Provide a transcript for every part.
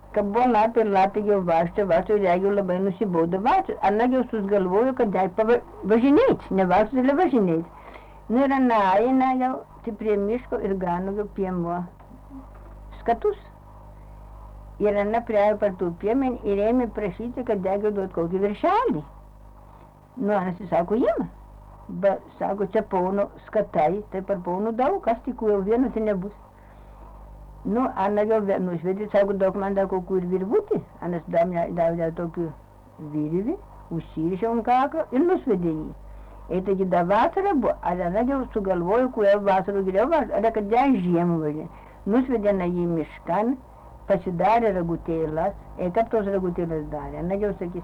kad buvo lapė jau vaikšto, ir jai jau labai nusibodo vaikščiot. Ana jau sugalvojo, kad jai važinėt, ne vaikščiot, bet važinėt. Nu ir Ana eina jau prie miško ir gano jau piemo skatus. Ir Ana priėjo prie tų piemenį ir ėmė prašyti, kad jai duot kokį viršelį. Nu, Ana sako, jiem. Bet sako, čia pono skatai, tai per pono daug, kas tik jau vienu tai nebus. Nu, Ana jau nušvedė, sako, daug man dar kokių ir virvutį. Ana davė tokį virvį, užsirišė ant kaklo ir nušvedė jį. Ir taigi da vasara buvo, Ana jau sugalvojo, kurio vasarų geriau vasarą, ar kad ją žiemą važinė. Nušvedė Ana jį miškan, pasidarė ragutėlas, ir kaip tos ragutėlas darė. Ana jau sakys,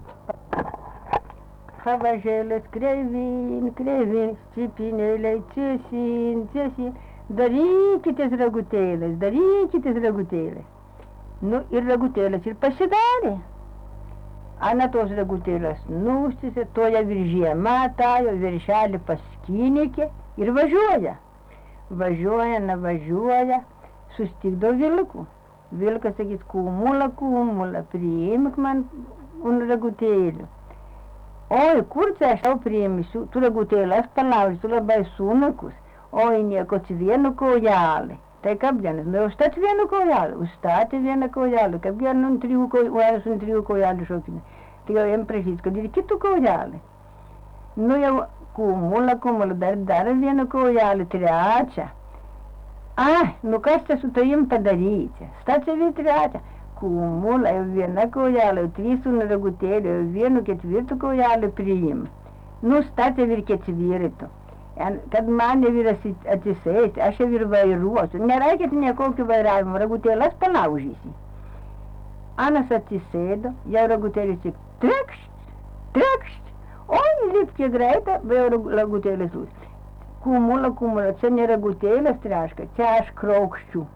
Havažėlės kreivin, kreivin, stipinėliai, tiesin, tiesin. Darykitės ragutėlės. Nu ir ragutėlės ir pasidarė. Ana tos ragutėlės nustisė, toja viržyje matajo, viršelį paskynykė ir važiuoja. Važiuoja, sustikdo vilku. Vilkas sakys, kumula, priimk man ragutėlių. Oi, kur čia aš tau priimsiu, tu ragutėlės palaužysiu labai sunakus. Oi, nieko, vienu kojelį. Tai kaip dienas, nu užtat vienu kojelį, užstatė vieną kojelį, kaip dienas ant trijų kojelį šokinė. Tai jau jam prašys, kad ir kitų kojelį. Nu jau kumula, dar vieną kojelį, trečią. Ai, nu kas čia su tavim padaryti? Statė vėl trečią. Kumula, jau viena kojelė, trys ragutėlį, jau vienu ketvirtų kojelį priim. Nu statė ir ketvirtų. Kad mane vyras atsisėsti, aš jau ir vairuosiu. Nereikėt nekokio vairavimo, ragutėlės palaužysi. Anas atsisėdo, jau ragutėlis tik trekšt. Oi, lipkė greita, jau ragutėlis lūs. Kumula, čia ne ragutėlės treška, čia aš kraukščiu.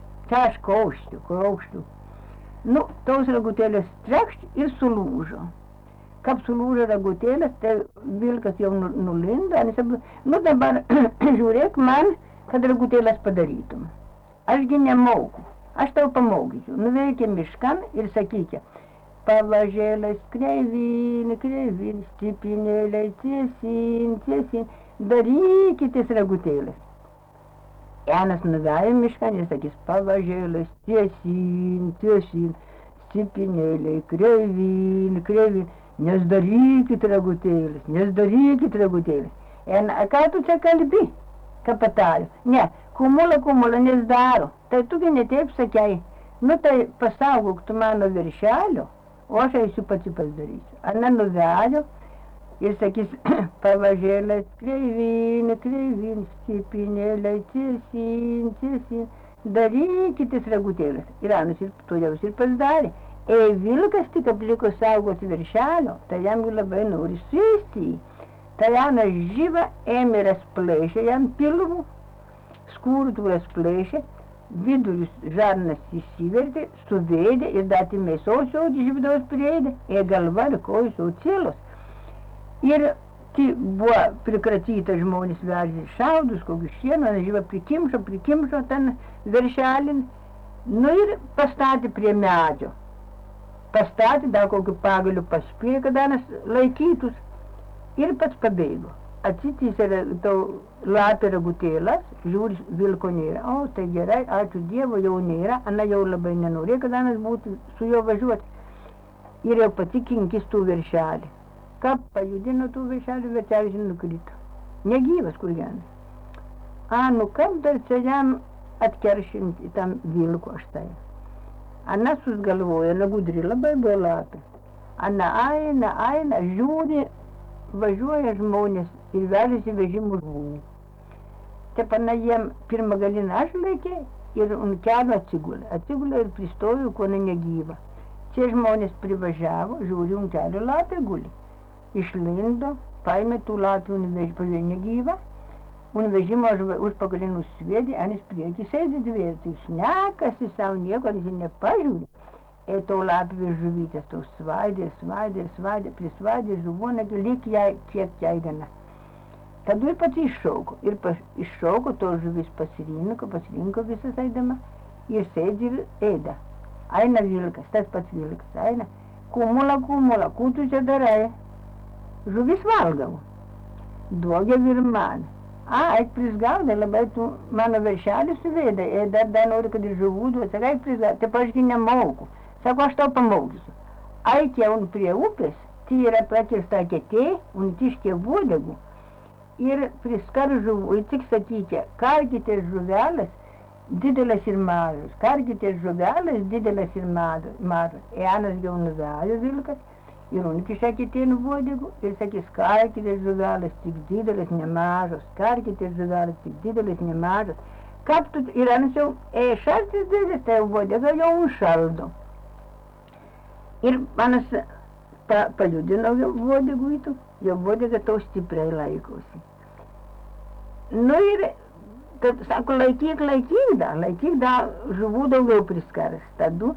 Nu, tos ragutėlės trekšt ir sulūžo. Kaip sulūžo ragutėlės, tai vilkas jau nulindo. Nu dabar žiūrėk man, kad ragutėlės padarytum. Ašgi nemoku, aš tau pamokysiu. Nuveikė miškan ir sakykė, pavažėlės kreivin, stipinėliai, tiesin, darykitės ragutėlės. Anas nuvejo miškan ir sakys, pavažėlės tiesin, stipinėliai, kreivin. Nesdarykit ragutėlės. Ką tu čia kalbi, kapatalius? Ne, kumula, nesdaro. Tai tugi ne taip sakei. Nu tai pasaugok tu mano viršelio, o aš eisiu pati pasidarysiu. Ana nuvejo ir sakys, pavažėlės kreivin, stipinėliai, tiesin, darykitės ragutėlės. Ir Anas ir to jau ir pasidarė. Vilkas tik apliko saugoti viršelio, tai jam labai nori sėsti. Tai Anas žyva ėmė rasplėšė jam pilvų, skurtų rasplėšė, viduris žarnas įsivertė, suvedė ir datį mėsos jau žyvdaus prieidė, galva ir kojus jau cielos. Ir buvo prikratyta žmonės vežė šaudus, kokius šieną, žyva prikimšo ten viršelin, nu ir pastatė prie medžio. Pastatė, dar kokiu pagaliu paspėjo, kad Anas laikytus ir pats pabėgo. Atsitysė lapė ragutėlas, žiūri, vilko nėra. O, tai gerai, ačiū Dievo, jau nėra. Ana jau labai nenorėjo, kad Anas būtų su juo važiuoti. Ir jau pati kinkis tų viršelį. Kaip pajudino tų viršelį, viršelis nukrito. Negyvas kur Janas. Nu kaip dar čia jam atkeršinti tam vilko aš tai. Ana susgalvojo, gudri labai buvo lapė. Ana eina, žiūri, važiuoja žmonės ir vežėsi vežimų žmonių. Taip Ana jiem pirmą galiną aš laikė ir ant kelio atsigulė ir pristojo, kuo negyva. Čia žmonės privažiavo, žiūri, ant kelio lapė guli. Išlindo, paėmė tų lapių pažiūrė negyva. Un vežimo užpakalį nusviedė, Anis priekį sėdė dviejų. Tai šnekasi savo nieko, jis nepažiūrė. To lapė žuvytės, to svaidė, prisvaidė žuvonagį, lyg jai, kiek jai gana. Tada ir pati iššauko. Ir iššauko, to žuvis pasirinko visas eidama. Ir sėdė ir ėda. Eina vilkas, tas pats vilkas, eina. Kumula, ko tu čia darai? Žuvis valgau. Duogia ir man. Eik prisgaudai, labai tu mano veršelį suvedai, dar nori, kad ir žuvų duot, sakai, eik prisgaudai, taip ašgi nemoku. Sako, aš tau pamokysiu. Eik jau prie upės, tai yra prakirsta ketė, un tiškė vodegų. Ir priskar žuvų, ir tik sakykite, karkite žuvelės, didelės ir mažos. Karkite žuvelės, didelės ir mažos. Enas jau nuvejo vilkas. Ir unkiša kitien vodegų ir sakys, karkite žuvelės, tik didelės, nemažos. Karkite žuvelės, tik didelės, nemažos. Kaip tu, ir anas jau, šaltis didelis, tai vodega jau užšaldo. Ir manas pajudino vodegų įtų, jau vodega to stipriai laikosi. Nu ir, kad sako, laikyk da, žuvų daugiau priskaras. Tadu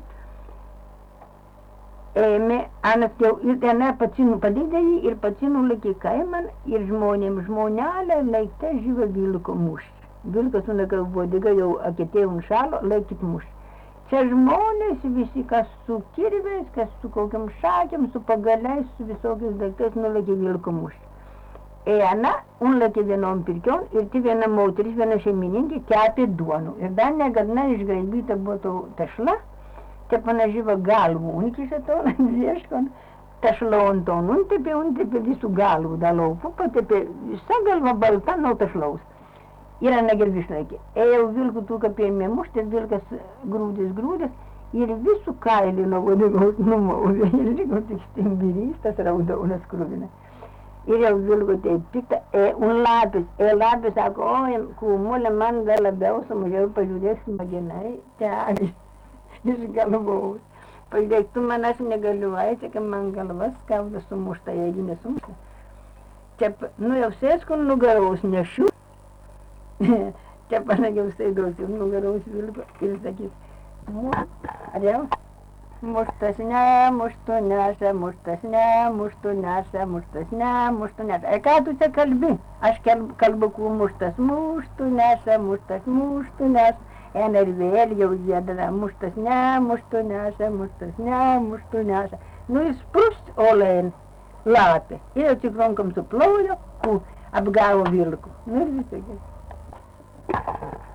ėmė, anas jau ir tenai padidė jį ir pati nulėkė kaiman ir žmonelė laikte žyva vilko mušti. Vilkas unaka vodega jau akėtė unšalo, laikyt mušti. Čia žmonės visi, kas su kirviais, kas su kokiam šakėm, su pagaliais, su visokiais daiktais nulėkė vilko mušti. Ana unlėkė vienom pirkiom ir tai viena moteris, viena šeimininkė kepė duonų. Ir dar negadna išgraibyta buvo to tešla. Te panaživa galvų, unkiša to, ieškon, tešlaun to, untepė visų galvų dalopų, patepė visa galva balta nuo tešlaus. Ir anagir višlaikė. Ėjau vilkų tų kapėmė muštės, vilkas grūdės, ir visų kailį nuo vodegos numauvė, ir liko tik stimbirys, tas raudaunas krūvinas. Ir jau vilko taip pikta, un lapis, sako, oi, kūmulė man dar labiau sumažiau pažiūrės smagenai, tevis. Iš galvos. Pažiūrėk, tu manęs negaliuoji, čia, kad man galva skauda sumušta, jeigu nesumušta. Čia, jau sėsku nugaraus nešiu. Čia panagiau staigiausi nugaraus vilko ir sakys, ar jau? Muštas ne, muštų neša, muštas ne, muštų neša, muštas ne, muštų neša. Ką tu čia kalbi? Aš kalbu, muštas, muštų neša, muštų neša. Ir vėl jau giedra, muštas ne, muštų neša, muštas ne, muštų neša. Nu ir sprust olėn lapė. Ir jau tik rankom suplojo, apgavo vilku. Nu ir visai.